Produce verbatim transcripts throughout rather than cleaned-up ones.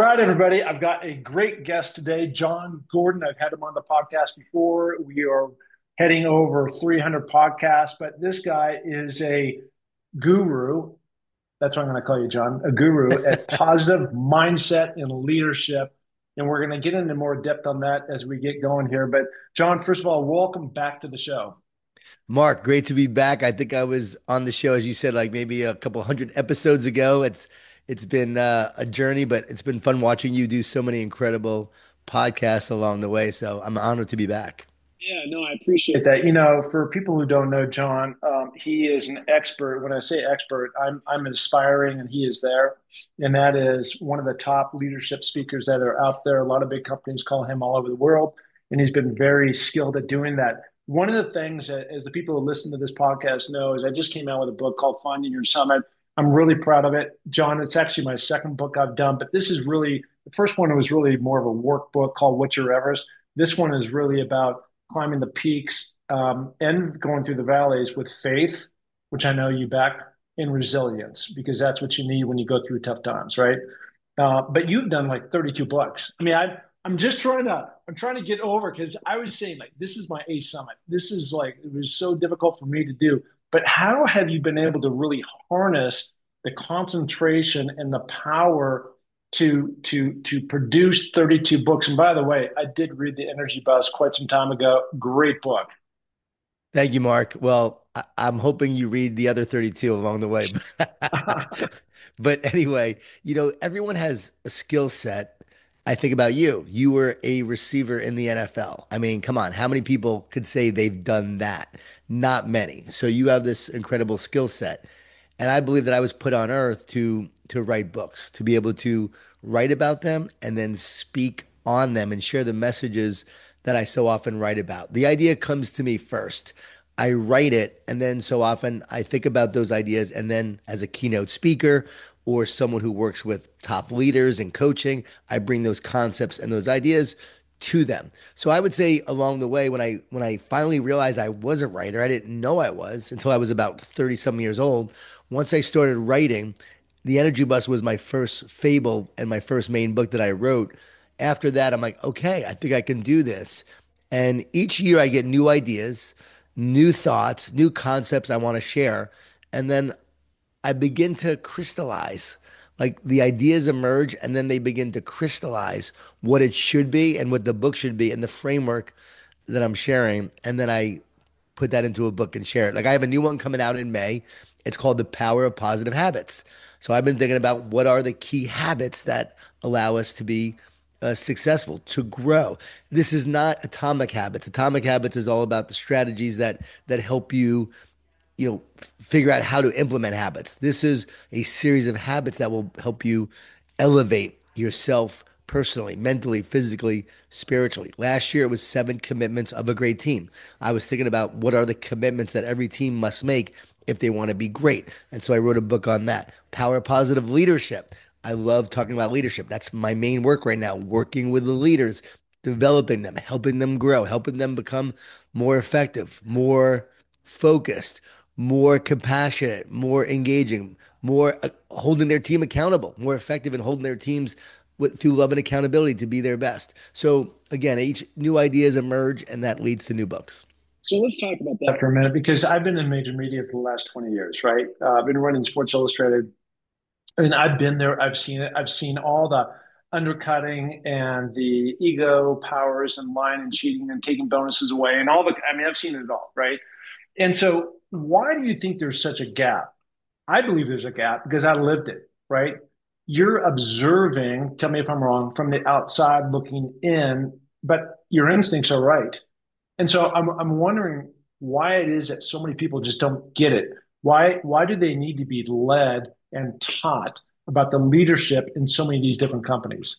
right, everybody. I've got a great guest today, John Gordon. I've had him on the podcast before. We are heading over three hundred podcasts, but this guy is a guru. That's what I'm going to call you, John, a guru at positive mindset and leadership. And we're going to get into more depth on that as we get going here. But, John, first of all, welcome back to the show. Mark, great to be back. I think I was on the show, as you said, like maybe a couple hundred episodes ago. It's it's been uh, a journey, but it's been fun watching you do so many incredible podcasts along the way. So I'm honored to be back. Yeah, no, I appreciate that. You know, for people who don't know John, um, he is an expert. When I say expert, I'm I'm inspiring, and he is there. And that is one of the top leadership speakers that are out there. A lot of big companies call him all over the world, and he's been very skilled at doing that. One of the things that, as the people who listen to this podcast know, is I just came out with a book called Finding Your Summit. I'm really proud of it, John. It's actually my second book I've done, but this is really the first one was really more of a workbook called What's Your Everest. This one is really about climbing the peaks um, and going through the valleys with faith, which I know you back, in resilience, because that's what you need when you go through tough times, right? Uh, but you've done like thirty-two books. I mean, I, I'm just trying to, I'm trying to get over because I was saying like, this is my A summit. This is like, it was so difficult for me to do. But how have you been able to really harness the concentration and the power to to to produce thirty-two books? And by the way, I did read The Energy Bus quite some time ago. Great book. Thank you, Mark. Well, I I'm hoping you read the other thirty-two along the way. But anyway, you know, everyone has a skill set. I think about you. You were a receiver in the N F L. I mean, come on, how many people could say they've done that? Not many. So you have this incredible skill set. And I believe that I was put on earth to to write books, to be able to write about them and then speak on them and share the messages that I so often write about. The idea comes to me first. I write it, and then so often I think about those ideas. And then, as a keynote speaker or someone who works with top leaders and coaching, I bring those concepts and those ideas to them. So I would say along the way, when I when I finally realized I was a writer, I didn't know I was until I was about thirty some years old. Once I started writing, The Energy Bus was my first fable and my first main book that I wrote. After that, I'm like, okay, I think I can do this. And each year I get new ideas, new thoughts, new concepts I want to share. And then I begin to crystallize. Like the ideas emerge and then they begin to crystallize what it should be and what the book should be and the framework that I'm sharing. And then I put that into a book and share it. Like I have a new one coming out in May. It's called The Power of Positive Habits. So I've been thinking about what are the key habits that allow us to be uh, successful, to grow. This is not Atomic Habits. Atomic Habits is all about the strategies that that help you, you know, f- figure out how to implement habits. This is a series of habits that will help you elevate yourself personally, mentally, physically, spiritually. Last year it was seven commitments of a great team. I was thinking about what are the commitments that every team must make if they want to be great. And so I wrote a book on that. Power Positive Leadership. I love talking about leadership. That's my main work right now, working with the leaders, developing them, helping them grow, helping them become more effective, more focused, more compassionate, more engaging, more uh, holding their team accountable, more effective in holding their teams with, through love and accountability to be their best. So again, each new ideas emerge, and that leads to new books. So let's talk about that for a minute because I've been in major media for the last twenty years, right? Uh, I've been running Sports Illustrated and I've been there. I've seen it. I've seen all the undercutting and the ego powers and lying and cheating and taking bonuses away and all the, I mean, I've seen it all, right? And so why do you think there's such a gap? I believe there's a gap because I lived it, right? You're observing, tell me if I'm wrong, from the outside looking in, but your instincts are right. And so I'm I'm wondering why it is that so many people just don't get it. Why why do they need to be led and taught about the leadership in so many of these different companies?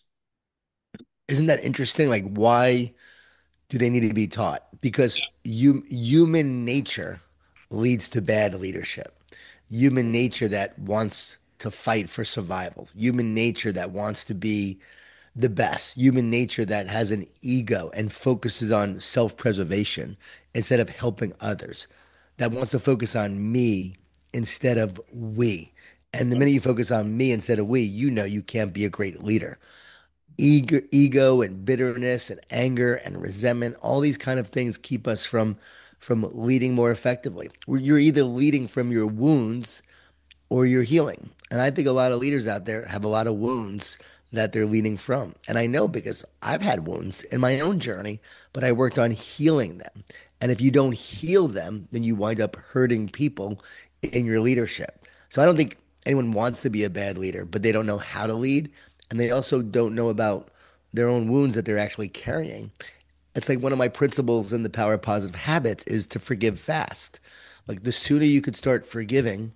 Isn't that interesting? Like, why do they need to be taught? Because you, human nature leads to bad leadership. Human nature that wants to fight for survival. Human nature that wants to be the best. Human nature that has an ego and focuses on self-preservation instead of helping others. That wants to focus on me instead of we. And the minute you focus on me instead of we, you know you can't be a great leader. ego, ego and bitterness and anger and resentment, all these kind of things keep us from from leading more effectively. You're either leading from your wounds or you're healing. And I think a lot of leaders out there have a lot of wounds that they're leading from. And I know because I've had wounds in my own journey, but I worked on healing them. And if you don't heal them, then you wind up hurting people in your leadership. So I don't think anyone wants to be a bad leader, but they don't know how to lead. And they also don't know about their own wounds that they're actually carrying. It's like one of my principles in the power of positive habits is to forgive fast. Like the sooner you could start forgiving,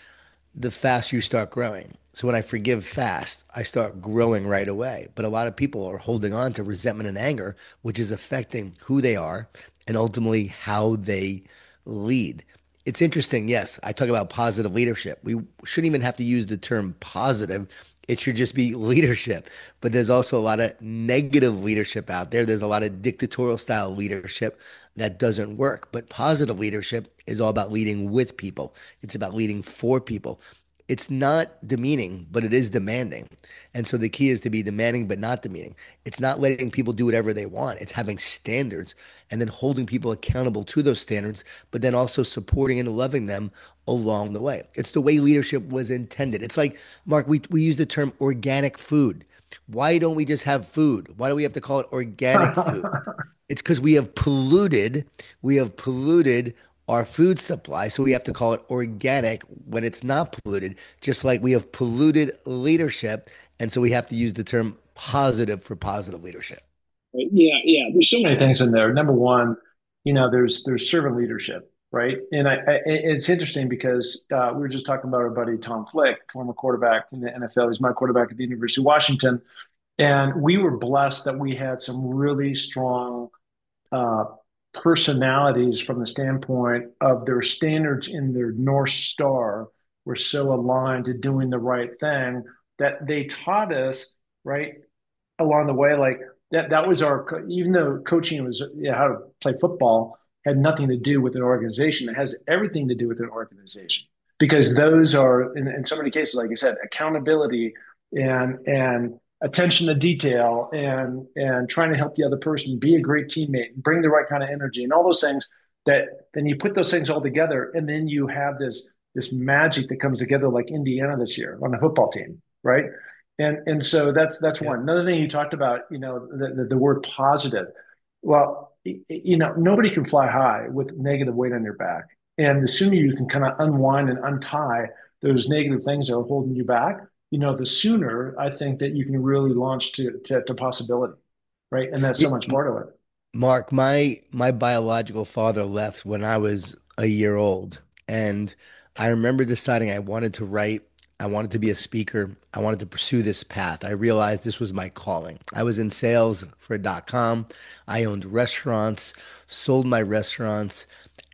the faster you start growing. So when I forgive fast, I start growing right away. But a lot of people are holding on to resentment and anger, which is affecting who they are and ultimately how they lead. It's interesting. Yes, I talk about positive leadership. We shouldn't even have to use the term positive. It should just be leadership. But there's also a lot of negative leadership out there. There's a lot of dictatorial style leadership that doesn't work. But positive leadership is all about leading with people. It's about leading for people. It's not demeaning, but it is demanding. And so the key is to be demanding, but not demeaning. It's not letting people do whatever they want. It's having standards and then holding people accountable to those standards, but then also supporting and loving them along the way. It's the way leadership was intended. It's like, Mark, we, we use the term organic food. Why don't we just have food? Why do we have to call it organic food? It's because we have polluted, we have polluted our food supply. So we have to call it organic when it's not polluted, just like we have polluted leadership. And so we have to use the term positive for positive leadership. Right? Yeah, yeah. There's so many things in there. Number one, you know, there's there's servant leadership, right? And I, I it's interesting because uh, we were just talking about our buddy Tom Flick, former quarterback in the N F L. He's my quarterback at the University of Washington, and we were blessed that we had some really strong uh, personalities from the standpoint of their standards in their North Star were so aligned to doing the right thing that they taught us, right, along the way, like that that was our even though coaching was yeah, how to play football had nothing to do with an organization. It has everything to do with an organization because those are in, in so many cases, like I said, accountability and and attention to detail and and trying to help the other person be a great teammate and bring the right kind of energy and all those things that then you put those things all together and then you have this this magic that comes together like Indiana this year on the football team, right? And and so that's that's Yeah. one. Another thing you talked about, you know, the, the, the word positive. Well, you know, nobody can fly high with negative weight on your back. And the sooner you can kind of unwind and untie those negative things that are holding you back, you know, the sooner I think that you can really launch to to, to possibility, right? And that's Yeah, so much part of it. Mark, my my biological father left when I was a year old, and I remember deciding I wanted to write, I wanted to be a speaker, I wanted to pursue this path. I realized this was my calling. I was in sales for dot com. I owned restaurants, sold my restaurants,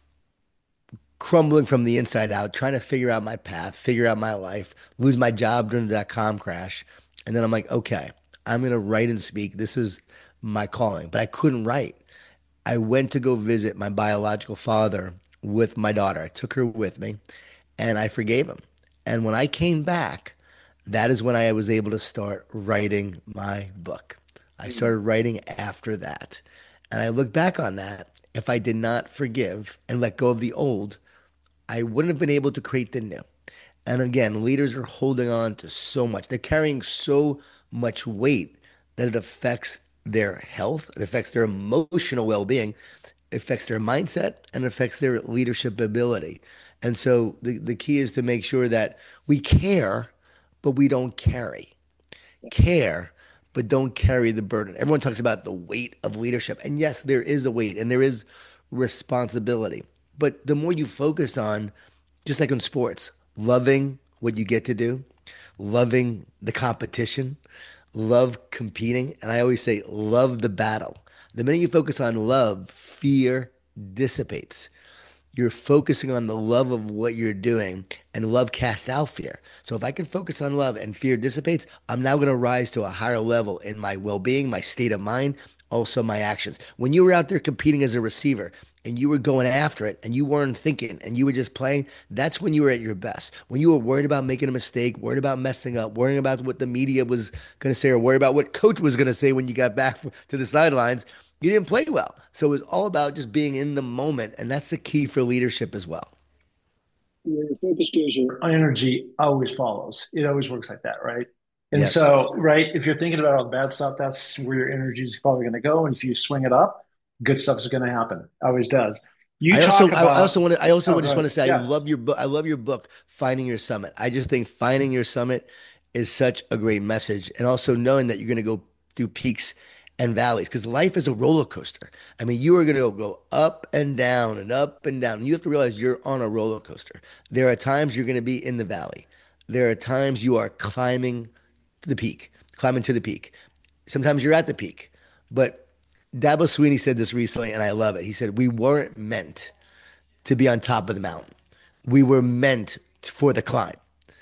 crumbling from the inside out, trying to figure out my path, figure out my life, lose my job during the dot com crash. And then I'm like, okay, I'm gonna write and speak. This is my calling. But I couldn't write. I went to go visit my biological father with my daughter. I took her with me and I forgave him. And when I came back, that is when I was able to start writing my book. I started writing after that. And I look back on that. If I did not forgive and let go of the old, I wouldn't have been able to create the new. And again, leaders are holding on to so much. They're carrying so much weight that it affects their health, it affects their emotional well-being, it affects their mindset, and it affects their leadership ability. And so the, the key is to make sure that we care, but we don't carry. Care, but don't carry the burden. Everyone talks about the weight of leadership. And yes, there is a weight and there is responsibility. But the more you focus on, just like in sports, loving what you get to do, loving the competition, love competing. And I always say, love the battle. The minute you focus on love, fear dissipates. You're focusing on the love of what you're doing, and love casts out fear. So if I can focus on love and fear dissipates, I'm now going to rise to a higher level in my well being, my state of mind, also my actions. When you were out there competing as a receiver, and you were going after it and you weren't thinking and you were just playing, that's when you were at your best. When you were worried about making a mistake, worried about messing up, worrying about what the media was going to say, or worried about what coach was going to say when you got back to the sidelines, you didn't play well. So it was all about just being in the moment. And that's the key for leadership as well. Where your focus goes, your energy always follows. It always works like that, right? And Yes. so, right, if you're thinking about all the bad stuff, that's where your energy is probably going to go. And if you swing it up, good stuff is going to happen. Always does. You I also, talk I I about, also want to, I also oh, just want to good. say, I Yeah. love your book. I love your book, Finding Your Summit. I just think Finding Your Summit is such a great message. And also knowing that you're going to go through peaks and valleys because life is a roller coaster. I mean, you are going to go up and down and up and down. You have to realize you're on a roller coaster. There are times you're going to be in the valley. There are times you are climbing to the peak, climbing to the peak. Sometimes you're at the peak, but Dabo Sweeney said this recently, and I love it. He said, "We weren't meant to be on top of the mountain. We were meant for the climb.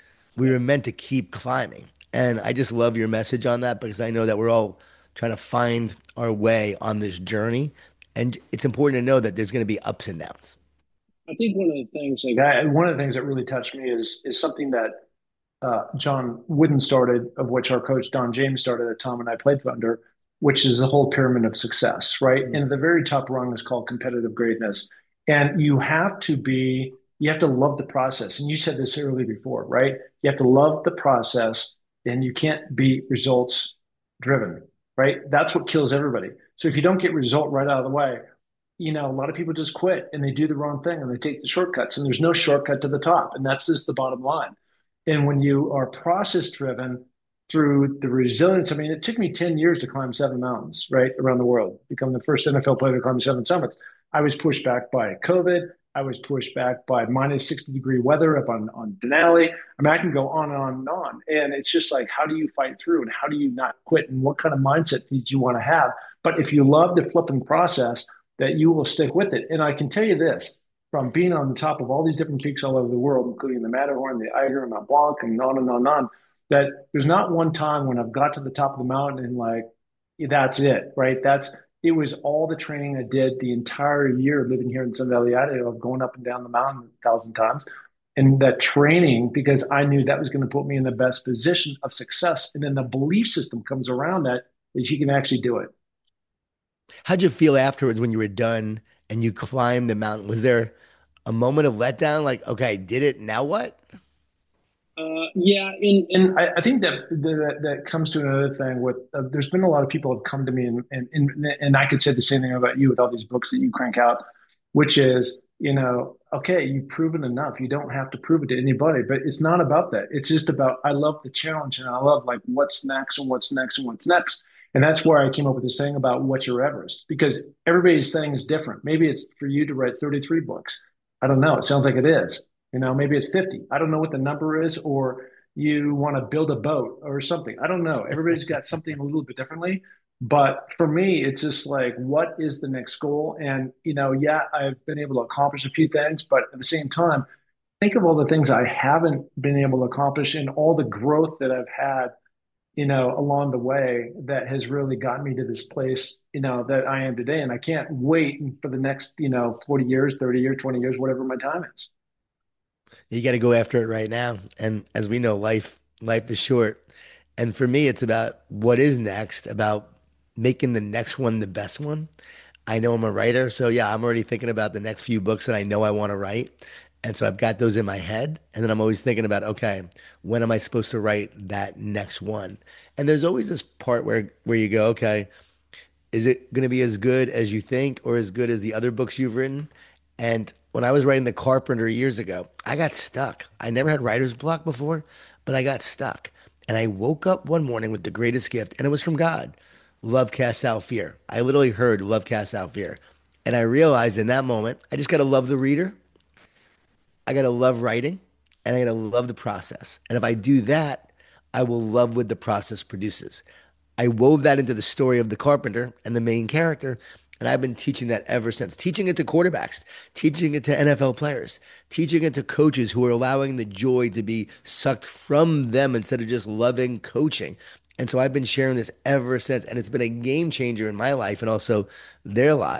We were meant to keep climbing." And I just love your message on that because I know that we're all trying to find our way on this journey. And it's important to know that there's going to be ups and downs. I think one of the things like I, one of the things that really touched me is is something that uh, John Wooden started, of which our coach Don James started at Tom and I played under, which is the whole pyramid of success, right? And at the very top rung is called competitive greatness. And you have to be, you have to love the process. And you said this earlier before, right? You have to love the process and you can't be results driven, right? That's what kills everybody. So if you don't get result right out of the way, you know, a lot of people just quit and they do the wrong thing and they take the shortcuts and there's no shortcut to the top. And that's just the bottom line. And when you are process driven through the resilience, I mean, it took me ten years to climb seven mountains, right, around the world, become the first N F L player to climb seven summits. I was pushed back by COVID. I was pushed back by minus sixty degree weather up on, on Denali. I mean, I can go on and on and on. And it's just like, how do you fight through and how do you not quit? And what kind of mindset did you want to have? But if you love the flipping process, that you will stick with it. And I can tell you this from being on the top of all these different peaks all over the world, including the Matterhorn, the Eiger, and Mont Blanc, and on and on and on, that there's not one time when I've got to the top of the mountain and like, that's it, right? That's it was all the training I did the entire year living here in Sun Valley, Idaho, of going up and down the mountain a thousand times. And that training, because I knew that was going to put me in the best position of success. And then the belief system comes around that, that you can actually do it. How'd you feel afterwards when you were done and you climbed the mountain? Was there a moment of letdown? Like, okay, I did it. Now what? Uh, yeah, and, and I, I think that, that that comes to another thing with uh, there's been a lot of people have come to me and, and and and I could say the same thing about you with all these books that you crank out, which is, you know, okay, you've proven enough. You don't have to prove it to anybody, but it's not about that. It's just about I love the challenge and I love like what's next and what's next and what's next. And that's where I came up with this thing about what's your Everest, because everybody's saying is different. Maybe it's for you to write thirty-three books. I don't know. It sounds like it is. You know, maybe it's fifty. I don't know what the number is, or you want to build a boat or something. I don't know. Everybody's got something a little bit differently. But for me, it's just like, what is the next goal? And, you know, yeah, I've been able to accomplish a few things, but at the same time, think of all the things I haven't been able to accomplish and all the growth that I've had, you know, along the way that has really gotten me to this place, you know, that I am today. And I can't wait for the next, you know, forty years, thirty years, twenty years, whatever my time is. You got to go after it right now. And as we know, life life is short. And for me, it's about what is next, about making the next one the best one. I know I'm a writer, so yeah, I'm already thinking about the next few books that I know I want to write. And so I've got those in my head. And then I'm always thinking about, okay, when am I supposed to write that next one? And there's always this part where where you go, okay, is it going to be as good as you think or as good as the other books you've written? And when I was writing The Carpenter years ago, I got stuck. I never had writer's block before, but I got stuck. And I woke up one morning with the greatest gift, and it was from God. Love casts out fear. I literally heard love casts out fear. And I realized in that moment, I just got to love the reader. I got to love writing, and I got to love the process. And if I do that, I will love what the process produces. I wove that into the story of the carpenter and the main character. And I've been teaching that ever since. Teaching it to quarterbacks, teaching it to N F L players, teaching it to coaches who are allowing the joy to be sucked from them instead of just loving coaching. And so I've been sharing this ever since. And it's been a game changer in my life and also their lives.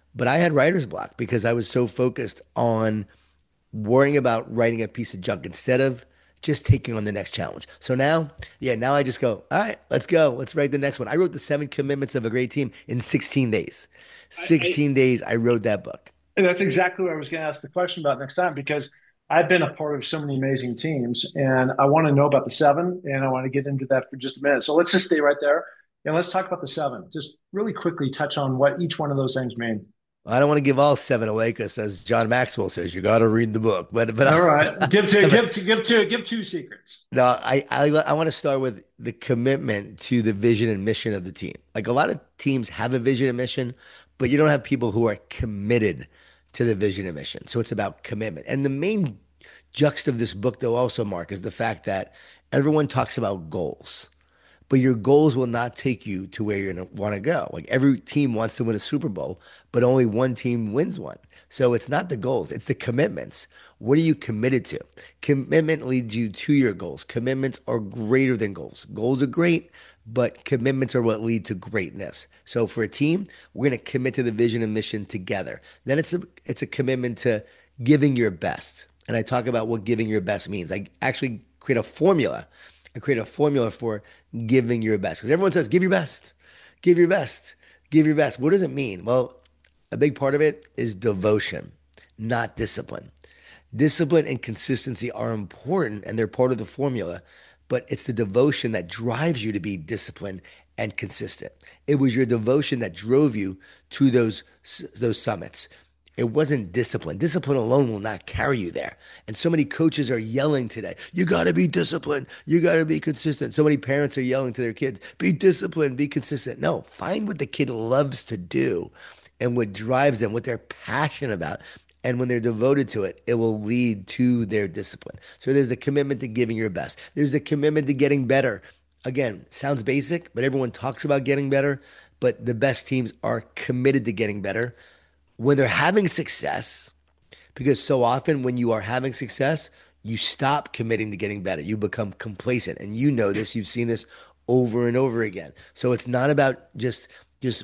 but I had writer's block because I was so focused on worrying about writing a piece of junk instead of just taking on the next challenge. So now, yeah, now I just go, all right, let's go. Let's write the next one. I wrote the seven commitments of a great team in sixteen days. I, I sixteen days, I wrote that book. and that's exactly what I was going to ask the question about next time because I've been a part of so many amazing teams and I want to know about the seven and I want to get into that for just a minute. So let's just stay right there and let's talk about the seven. Just really quickly touch on what each one of those things mean. I don't want to give all seven away because, as John Maxwell says, you got to read the book. But All right, but give to but give to give to give two secrets. no, I I I want to start with the commitment to the vision and mission of the team. Like a lot of teams have a vision and mission, but you don't have people who are committed to the vision and mission. So it's about commitment. And the main juxt of this book, though, also, Mark, is the fact that everyone talks about goals, but your goals will not take you to where you're going to want to go. Like every team wants to win a Super Bowl, but only one team wins one. So it's not the goals, it's the commitments. What are you committed to? Commitment leads you to your goals. Commitments are greater than goals. Goals are great, but commitments are what lead to greatness. So for a team, we're going to commit to the vision and mission together. Then it's a it's a commitment to giving your best. And I talk about what giving your best means. I actually create a formula and create a formula for giving your best. Because everyone says, give your best, give your best, give your best. What does it mean? Well, a big part of it is devotion, not discipline. Discipline and consistency are important and they're part of the formula, but it's the devotion that drives you to be disciplined and consistent. It was your devotion that drove you to those those summits. It wasn't discipline. Discipline alone will not carry you there. And so many coaches are yelling today, you got to be disciplined. You got to be consistent. So many parents are yelling to their kids, be disciplined, be consistent. No, find what the kid loves to do and what drives them, what they're passionate about. And when they're devoted to it, it will lead to their discipline. So there's the commitment to giving your best. There's the commitment to getting better. Again, sounds basic, but everyone talks about getting better. But the best teams are committed to getting better when they're having success, because so often when you are having success, you stop committing to getting better. You become complacent. And you know this, you've seen this over and over again. So it's not about just just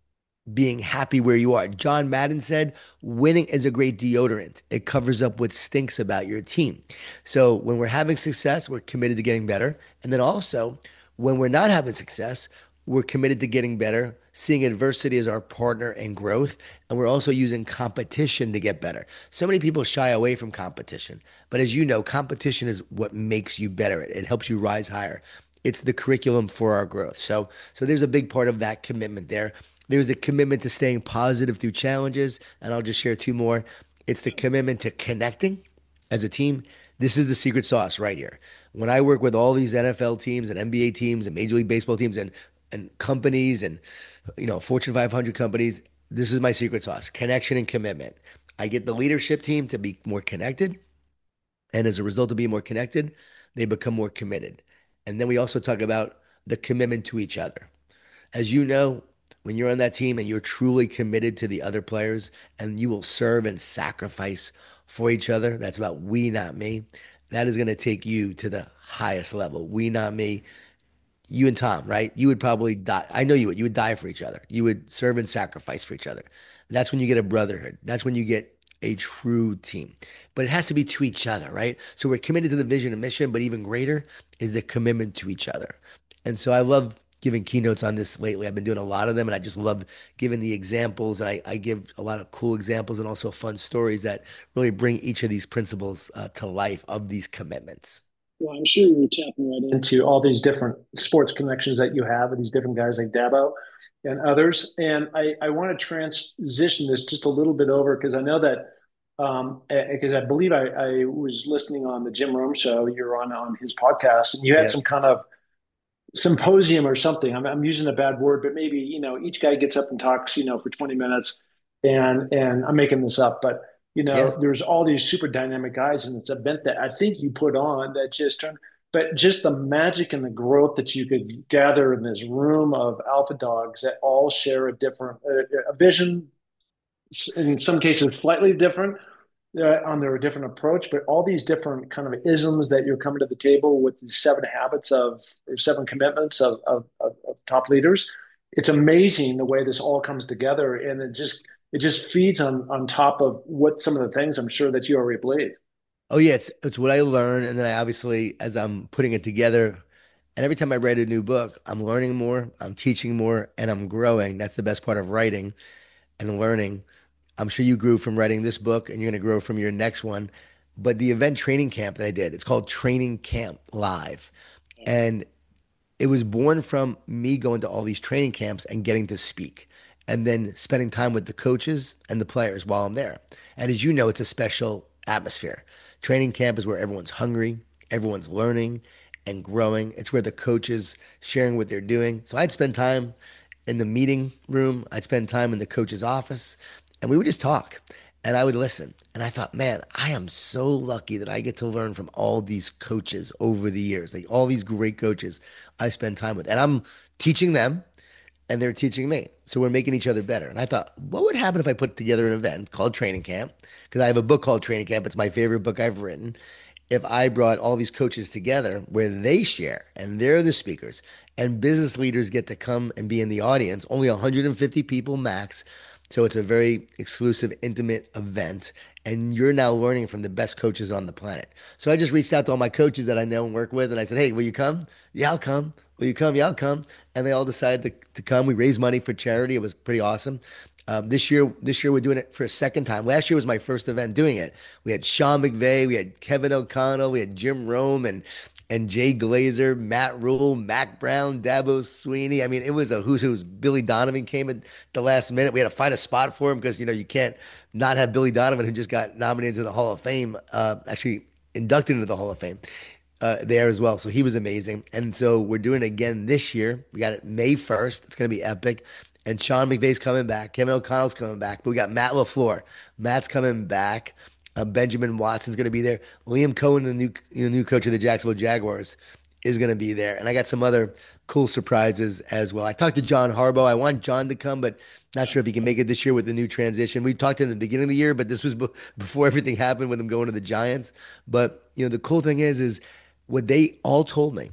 being happy where you are. John Madden said, winning is a great deodorant. It covers up what stinks about your team. So when we're having success, we're committed to getting better. And then also, when we're not having success, we're committed to getting better, seeing adversity as our partner in growth, and we're also using competition to get better. So many people shy away from competition, but as you know, competition is what makes you better. It, it helps you rise higher. It's the curriculum for our growth. So, so there's a big part of that commitment there. There's the commitment to staying positive through challenges, and I'll just share two more. It's the commitment to connecting as a team. This is the secret sauce right here. When I work with all these N F L teams and N B A teams and Major League Baseball teams and and companies and you know Fortune five hundred companies, this is my secret sauce: connection and commitment. I get the leadership team to be more connected, and as a result of being more connected, they become more committed. And then we also talk about the commitment to each other. As you know, when you're on that team and you're truly committed to the other players and you will serve and sacrifice for each other, that's about we, not me. That is going to take you to the highest level. We, not me. You and Tom, right? You would probably die. I know you would. You would die for each other. You would serve and sacrifice for each other. That's when you get a brotherhood. That's when you get a true team. But it has to be to each other, right? So we're committed to the vision and mission, but even greater is the commitment to each other. And so I love giving keynotes on this lately. I've been doing a lot of them, and I just love giving the examples. And I, I give a lot of cool examples and also fun stories that really bring each of these principles uh, to life of these commitments. Well, I'm sure you're tapping right into all these different sports connections that you have with these different guys like Dabo and others. And I, I want to transition this just a little bit over because I know that um, because I believe I, I was listening on the Jim Rome show. You're on on his podcast, and you had Yep. some kind of symposium or something. I'm, I'm using a bad word, but maybe you know each guy gets up and talks, you know, for twenty minutes, and and I'm making this up, but you Yeah. know, there's all these super dynamic guys in this event that I think you put on that just turned, but just the magic and the growth that you could gather in this room of alpha dogs that all share a different a, a vision, in some cases slightly different uh, on their different approach, but all these different kind of isms that you're coming to the table with these seven habits of or seven commitments of, of, of, of top leaders. It's amazing the way this all comes together, and it just it just feeds on on top of what some of the things I'm sure that you already believe. Oh yeah, it's it's what I learn, and then I obviously, as I'm putting it together, and every time I write a new book, I'm learning more, I'm teaching more, and I'm growing. That's the best part of writing and learning. I'm sure you grew from writing this book, and you're going to grow from your next one. But the event training camp that I did, it's called Training Camp Live, and it was born from me going to all these training camps and getting to speak and then spending time with the coaches and the players while I'm there. And as you know, it's a special atmosphere. Training camp is where everyone's hungry, everyone's learning and growing. It's where the coaches sharing what they're doing. So I'd spend time in the meeting room, I'd spend time in the coach's office, and we would just talk and I would listen. And I thought, man, I am so lucky that I get to learn from all these coaches over the years, like all these great coaches I spend time with. And I'm teaching them and they're teaching me. So we're making each other better. And I thought, what would happen if I put together an event called Training Camp? Because I have a book called Training Camp. It's my favorite book I've written. If I brought all these coaches together where they share and they're the speakers and business leaders get to come and be in the audience, only one hundred fifty people max. So it's a very exclusive, intimate event. And you're now learning from the best coaches on the planet. So I just reached out to all my coaches that I know and work with, and I said, hey, will you come? Yeah, I'll come. Will you come? Yeah, I'll come. And they all decided to, to come. We raised money for charity. It was pretty awesome. Um, this year, this year we're doing it for a second time. Last year was my first event doing it. We had Sean McVay, we had Kevin O'Connell, we had Jim Rome, and and Jay Glazer, Matt Rule, Mac Brown, Dabo Sweeney. I mean, it was a who's who's. Billy Donovan came at the last minute. We had to find a spot for him because you know you can't not have Billy Donovan, who just got nominated to the Hall of Fame, uh, actually inducted into the Hall of Fame uh, there as well. So he was amazing. And so we're doing it again this year. We got it May first. It's going to be epic. And Sean McVay's coming back. Kevin O'Connell's coming back. But we got Matt LaFleur. Matt's coming back. Uh, Benjamin Watson's going to be there. Liam Cohen, the new you know, new coach of the Jacksonville Jaguars, is going to be there. And I got some other cool surprises as well. I talked to John Harbaugh. I want John to come, but not sure if he can make it this year with the new transition. We talked in the beginning of the year, but this was be- before everything happened with him going to the Giants. But you know, the cool thing is, is what they all told me,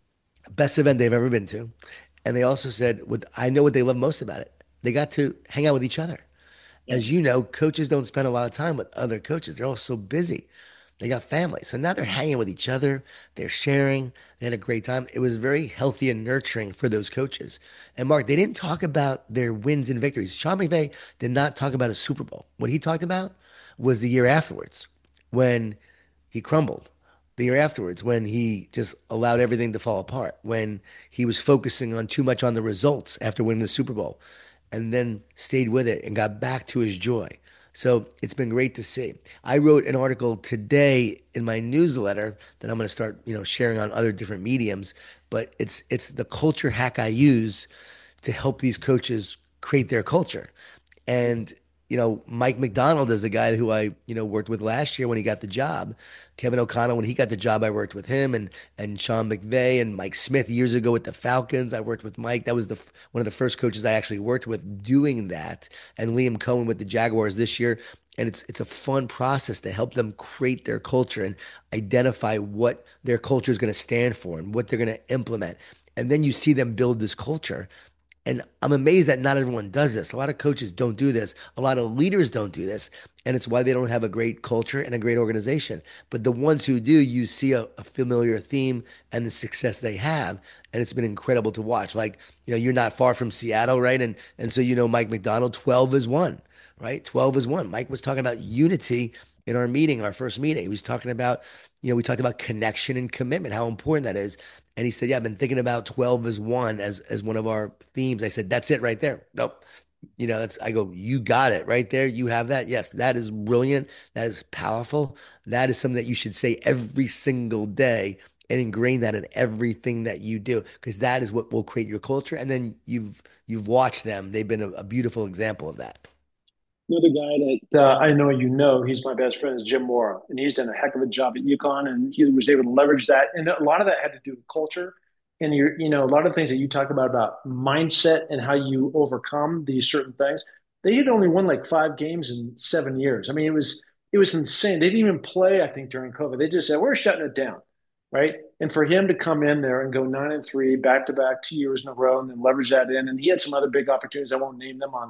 best event they've ever been to. And they also said, what I know what they love most about it. They got to hang out with each other. Yeah. As you know, coaches don't spend a lot of time with other coaches. They're all so busy. They got families. So now they're hanging with each other. They're sharing. They had a great time. It was very healthy and nurturing for those coaches. And Mark, they didn't talk about their wins and victories. Sean McVay did not talk about a Super Bowl. What he talked about was the year afterwards when he crumbled. The year afterwards when he just allowed everything to fall apart, when he was focusing on too much on the results after winning the Super Bowl and then stayed with it and got back to his joy. So it's been great to see. I wrote an article today in my newsletter that I'm going to start, you know, sharing on other different mediums, but it's it's the culture hack I use to help these coaches create their culture. And you know, Mike McDonald is a guy who I, you know, worked with last year when he got the job. Kevin O'Connell, when he got the job, I worked with him, and and Sean McVay and Mike Smith years ago with the Falcons. I worked with Mike. That was the one of the first coaches I actually worked with doing that. And Liam Cohen with the Jaguars this year. And it's it's a fun process to help them create their culture and identify what their culture is going to stand for and what they're going to implement. And then you see them build this culture. And I'm amazed that not everyone does this. A lot of coaches don't do this. A lot of leaders don't do this. And it's why they don't have a great culture and a great organization. But the ones who do, you see a, a familiar theme and the success they have. And it's been incredible to watch. Like, you know, you're not far from Seattle, right? And and so you know Mike McDonald, twelve is one, right? twelve is one. Mike was talking about unity in our meeting, our first meeting. He was talking about, you know, we talked about connection and commitment, how important that is. And he said, yeah, I've been thinking about twelve as one as as one of our themes. I said, that's it right there. Nope. You know, that's I go, you got it right there. You have that. Yes, that is brilliant. That is powerful. That is something that you should say every single day and ingrain that in everything that you do, because that is what will create your culture. And then you've you've watched them. They've been a, a beautiful example of that. Another guy that uh, I know you know, he's my best friend, is Jim Mora, and he's done a heck of a job at UConn, and he was able to leverage that. And a lot of that had to do with culture, and you you know a lot of things that you talk about about mindset and how you overcome these certain things. They had only won like five games in seven years. I mean, it was it was insane. They didn't even play, I think, during COVID. They just said we're shutting it down, right? And for him to come in there and go nine and three back to back two years in a row, and then leverage that in, and he had some other big opportunities. I won't name them on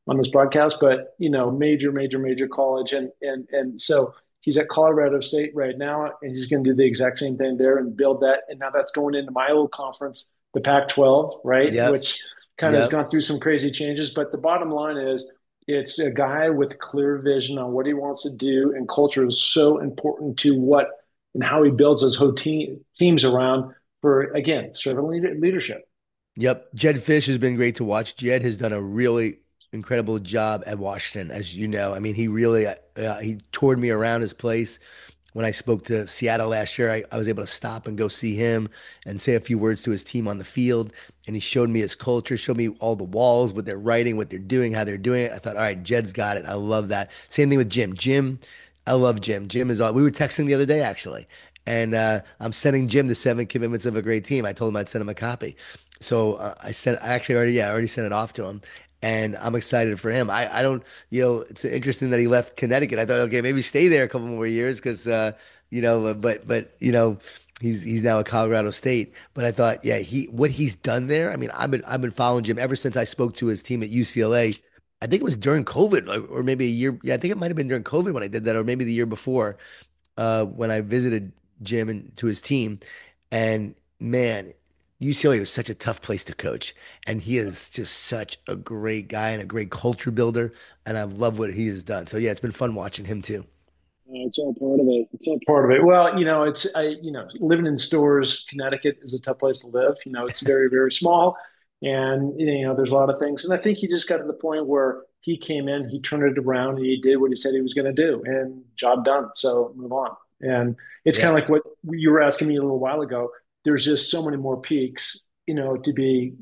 on this broadcast, but you know, major, major, major college, and and and so he's at Colorado State right now, and he's going to do the exact same thing there and build that. And now that's going into my old conference, the Pac twelve, right, Yep. which kind of has Yep. gone through some crazy changes. But the bottom line is, it's a guy with clear vision on what he wants to do, and culture is so important to what and how he builds those whole team, teams around for again servant leadership. Yep. Jed Fish has been great to watch. Jed has done a really incredible job at Washington, as you know. I mean, he really uh, he toured me around his place. When I spoke to Seattle last year, I, I was able to stop and go see him and say a few words to his team on the field. And he showed me his culture, showed me all the walls, what they're writing, what they're doing, how they're doing it. I thought, all right, Jed's got it. I love that. Same thing with Jim. Jim, I love Jim. Jim is all, we were texting the other day, actually. And uh, I'm sending Jim the seven commitments of a great team. I told him I'd send him a copy. So uh, I sent, I actually already, yeah, I already sent it off to him. And I'm excited for him. I, I don't, you know, it's interesting that he left Connecticut. I thought, okay, maybe stay there a couple more years because, uh, you know, but, but, you know, he's, he's now at Colorado State. But I thought, yeah, he, what he's done there. I mean, I've been, I've been following Jim ever since I spoke to his team at U C L A. I think it was during COVID or, or maybe a year. Yeah, I think it might have been during COVID when I did that, or maybe the year before uh, when I visited Jim and to his team. And man, U C L A was such a tough place to coach. And he is just such a great guy and a great culture builder. And I love what he has done. So yeah, it's been fun watching him too. Uh, It's all part of it. It's all part of it. Well, you know, it's I, you know, living in Stores, Connecticut is a tough place to live. You know, it's very, very small, and you know, there's a lot of things. And I think he just got to the point where he came in, he turned it around, and he did what he said he was going to do, and job done. So move on. And it's kind Yeah. of like what you were asking me a little while ago. There's just so many more peaks, you know, to be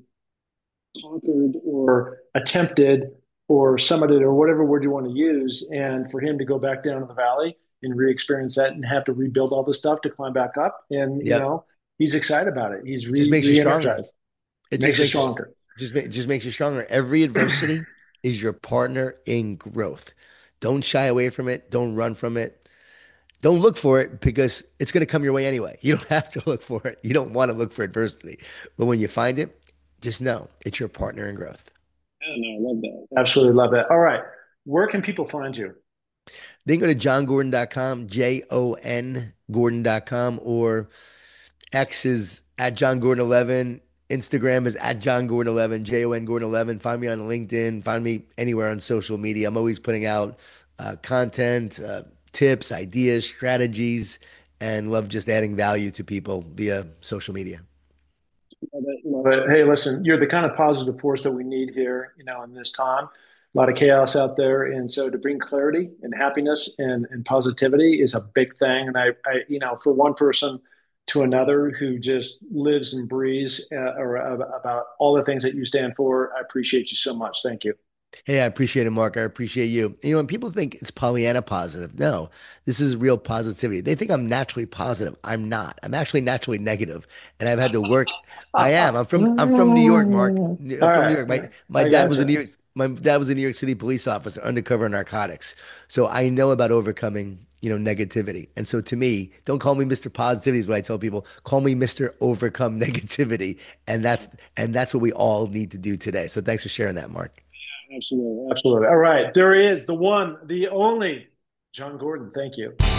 conquered or attempted or summited or whatever word you want to use. And for him to go back down to the valley and re-experience that and have to rebuild all this stuff to climb back up. And, you Yep. know, he's excited about it. He's Just re makes you stronger. re-energized. It just Makes you makes you stronger. just make, just makes you stronger. Every adversity is your partner in growth. Don't shy away from it. Don't run from it. Don't look for it because it's going to come your way anyway. You don't have to look for it. You don't want to look for adversity. But when you find it, just know it's your partner in growth. Yeah, no, I love that. Absolutely love that. All right. Where can people find you? Then go to john gordon dot com, J O N Gordon dot com, or X is at John Gordon eleven. Instagram is at John Gordon eleven, J O N Gordon eleven. Find me on LinkedIn. Find me anywhere on social media. I'm always putting out uh, content, uh, tips, ideas, strategies, and love just adding value to people via social media. Love it, love it. Hey, listen, you're the kind of positive force that we need here, you know, in this time. A lot of chaos out there. And so to bring clarity and happiness and, and positivity is a big thing. And I, I, you know, for one person to another who just lives and breathes uh, or, uh, about all the things that you stand for, I appreciate you so much. Thank you. Hey, I appreciate it, Mark. I appreciate you. You know, when people think it's Pollyanna positive, no, this is real positivity. They think I'm naturally positive. I'm not. I'm actually naturally negative, and I've had to work. I am. I'm from. I'm from New York, Mark. All I'm from New right. York. My my I dad was a New gotcha. York. My dad was a New York City police officer, undercover narcotics. So I know about overcoming, you know, negativity. And so to me, don't call me mister Positivity is what I tell people. Call me mister Overcome Negativity, and that's and that's what we all need to do today. So thanks for sharing that, Mark. Absolutely. Absolutely. All right. There he is, the one, the only John Gordon. Thank you.